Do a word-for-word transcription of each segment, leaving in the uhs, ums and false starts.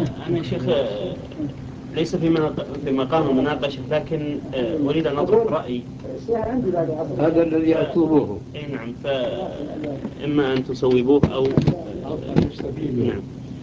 أنا يا شيخ ليس في مناق- في مقام المناقشة، لكن أريد أن أطرح رأي. هذا الذي أطلبه. أي نعم، فإما أن تصوبوه أو نعم.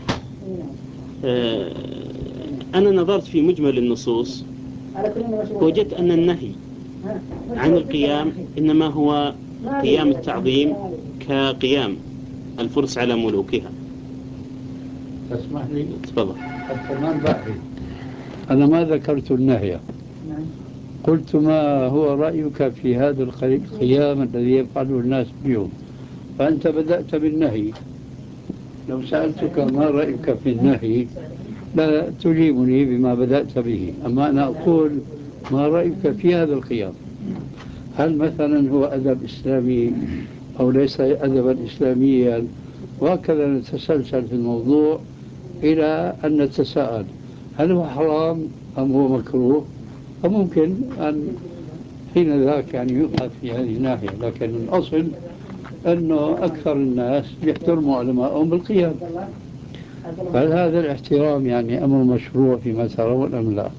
أنا نظرت في مجمل النصوص وجدت أن النهي عن القيام إنما هو قيام التعظيم كقيام الفرس على ملوكها. تسمح لي؟ تفضل. حتى ما نبعد. أنا ما ذكرت النهي، قلت ما هو رأيك في هذا القيام الذي يفعله الناس اليوم، فأنت بدأت بالنهي. لو سألتك ما رأيك في النهي لا تجيبني بما بدأت به، أما أنا أقول ما رأيك في هذا القيام، هل مثلا هو أدب إسلامي أو ليس أدبا إسلاميا؟ وهكذا نتسلسل في الموضوع إلى أن نتساءل هل هو حرام أم هو مكروه؟ فممكن أن حين ذاك يعني يبحث في هذه الناحية، لكن الأصل أنه أكثر الناس يحترموا علماءهم بالقيام. فهل هذا الاحترام يعني أمر مشروع فيما ترون أم لا؟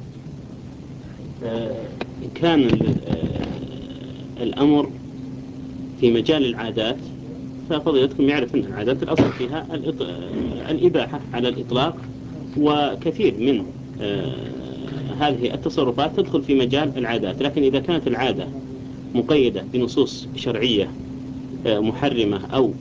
إن كان الأمر في مجال العادات ففضيلتكم يعرف أن العادات الأصل فيها الإباحة على الإطلاق، وكثير من هذه التصرفات تدخل في مجال العادات. لكن إذا كانت العادة مقيدة بنصوص شرعية محرمة أو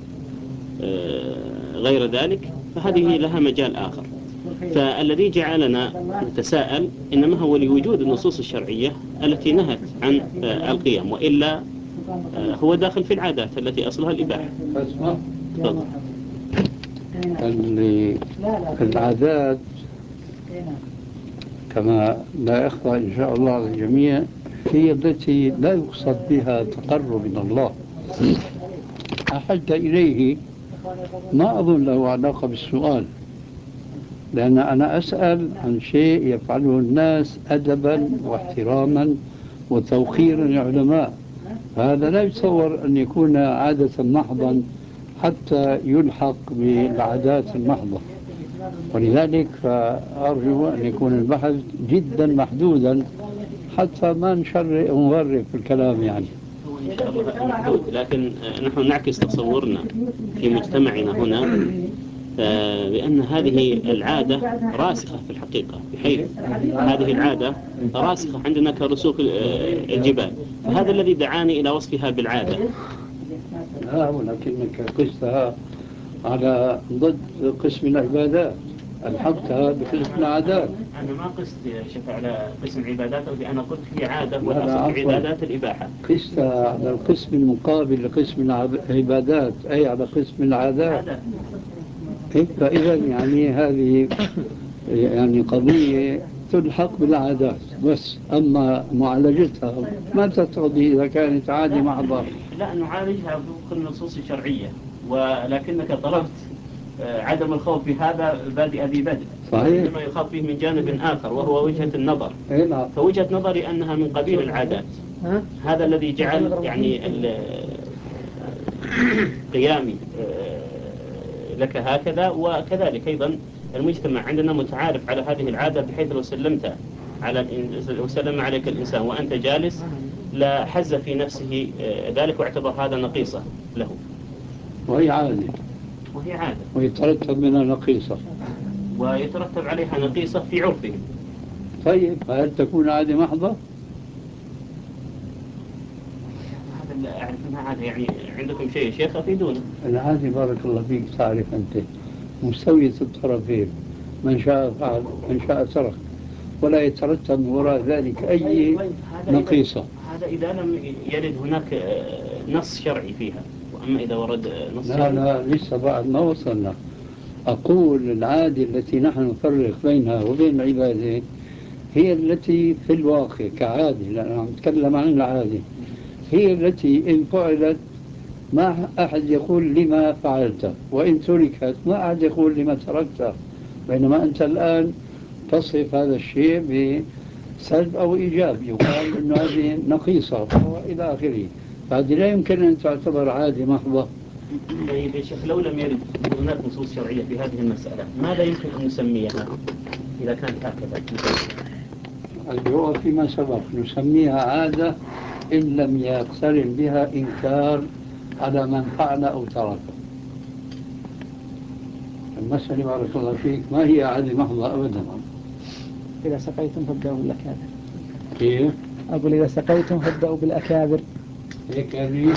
غير ذلك فهذه لها مجال آخر. فالذي جعلنا نتساءل إنما هو لوجود النصوص الشرعية التي نهت عن القيام، وإلا هو داخل في العادات التي أصلها الإباحة. تفضل. العادات كما لا يخفى إن شاء الله على الجميع هي التي لا يقصد بها تقرب من الله. أحد إليه ما أظن له علاقة بالسؤال، لأن أنا أسأل عن شيء يفعله الناس أدبا واحتراما وتوقيرا للعلماء، هذا لا يتصور أن يكون عادة محضا حتى يلحق بالعادات المحضة. ولذلك أرجو أن يكون البحث جدا محدودا حتى ما نشرع ونغرب في الكلام يعني. إن شاء الله محدود، لكن نحن نعكس تصورنا في مجتمعنا هنا بأن هذه العادة راسخة في الحقيقة، بحيث هذه العادة راسخة عندنا كرسوخ الجبال، فهذا الذي دعاني إلى وصفها بالعادة. لا، ولكنك قستها على ضد قسم العبادات، الحقتها بقسم العادات. أنا ما قست يا شيخ على قسم العبادات، أنا قلت هي عادة والأصل في العبادات الإباحة. قستها على القسم المقابل لقسم العبادات، أي على قسم العادات. فإذا يعني هذه يعني قضية تلحق بالعادات بس، أما معالجتها ما تقتضي إذا كانت عادة محضة. لا، نعالجها وفق النصوص الشرعية، ولكنك طلبت عدم الخوف بهذا بادئ ذي بدء، إنما يخاف به من جانب آخر وهو وجهة النظر. فوجهة نظري أنها من قبيل العادات، هذا الذي جعل يعني قيامي لك هكذا. وكذلك أيضا المجتمع عندنا متعارف على هذه العادة، بحيث لو سلمت على لو سلم عليك الإنسان وأنت جالس لا حز في نفسه ذلك واعتبر هذا نقيصة له، وهي عادة وهي عادة ويترتب منها نقيصة، ويترتب عليها نقيصة في عرفهم. طيب هل تكون عادة محضة؟ هذا لا أعرف أنها عادة، يعني عندكم شيء يا شيخ أفيدونا. العادة بارك الله فيك تعرف أنت مستوية الطرفين، من شاء فعل من شاء ترك، ولا يترتب من وراء ذلك أي نقيصة. هذا إذا لم يرد هناك نص شرعي فيها، وأما إذا ورد نص لا شرعي لا لسه بعد ما وصلنا. أقول العادة التي نحن نفرق بينها وبين العبادة هي التي في الواقع كعادة، لأن نتكلم عن العادة، هي التي إن فعلت ما أحد يقول لما فعلت، وإن تركت ما أحد يقول لما تركت. بينما أنت الآن تصف هذا الشيء بسلب أو إيجاب، يقال أنه هذه نقيصة وإلى آخره، فهذه لا يمكن أن تعتبر عادة محضة طيب يا شيخ، لو لم يرد هناك نصوص شرعية في هذه المسألة ماذا يمكن أن نسميها إذا كانت هكذا؟ اللي هو فيما سبق نسميها عادة إن لم يقترن بها إنكار على من فعل أو ترك. المسألة بارك الله فيك ما هي عادة محضة أبدا. إذا سقيتم فابدأوا بالأكابر. كيف؟ أقول إذا سقيتم فابدأوا بالأكابر. هيك يعني.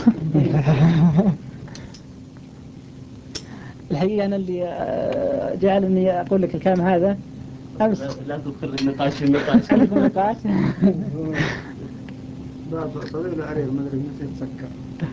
الحقيقة أنا اللي جعلني أقول لك الكلام هذا أمس. لا تدخل النقاش في النقاش. عندكم نقاش؟ لا طويل عليه ما أدري متى يتسكر.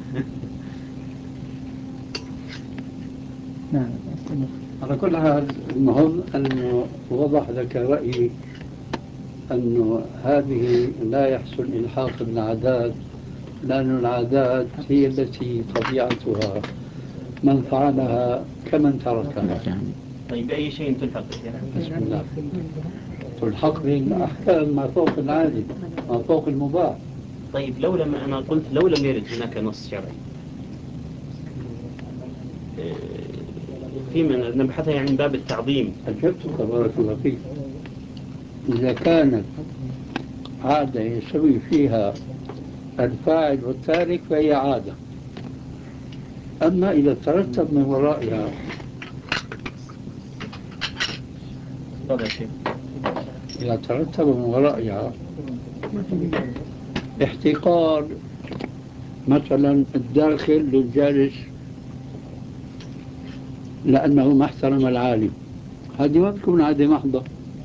نعم. على كل حال المهم أنه وضح لك رأيي أنه هذه لا يحصل إلحاق بالعادات، لأن العادات هي التي طبيعتها من فعلها كمن تركها. طيب بأي شيء تلحق؟ بسم الله. تلحق بالأحكام ما فوق العادي، ما فوق المباح. طيب لو لم أنا قلت لو لم يرد هناك نص شرعي في من نبحثها يعني من باب التعظيم. أجبتك بارك الله فيك. إذا كانت عادة يسوي فيها الفاعل والتارك فهي عادة. أما إذا ترتب من ورائها إذا ترتب من ورائها احتقار مثلا الداخل للجالس لأنه ما احترم العالم، هذه ما بتكون عادة محضة،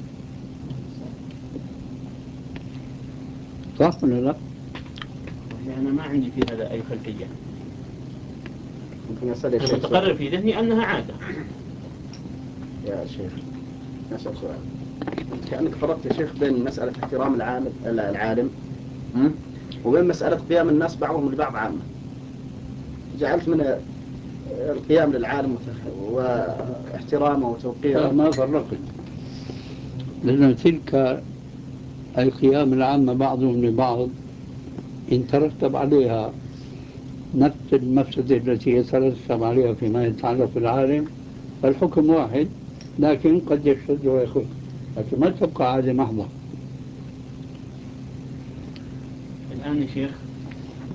صح ولا لا؟ أنا ما عندي في هذا أي خلفية. ممكن أسأل يا شيخ المتقرر في ذهني أنها عادة. يا شيخ نسأل سؤال. كأنك فرقت يا شيخ بين مسألة احترام العالم العالم وبين مسألة قيام الناس بعضهم لبعض عامة. جعلت من القيام للعالم واحترامه وتوقيره. ما فرقت، لأن تلك القيام العامة بعضهم لبعض إن ترتب عليها نفس المفسدة التي يترتب عليها فيما يتعلق بالعالم فالحكم واحد، لكن قد يشد ويخف، لكن ما تبقى عادة محضة. الآن يا شيخ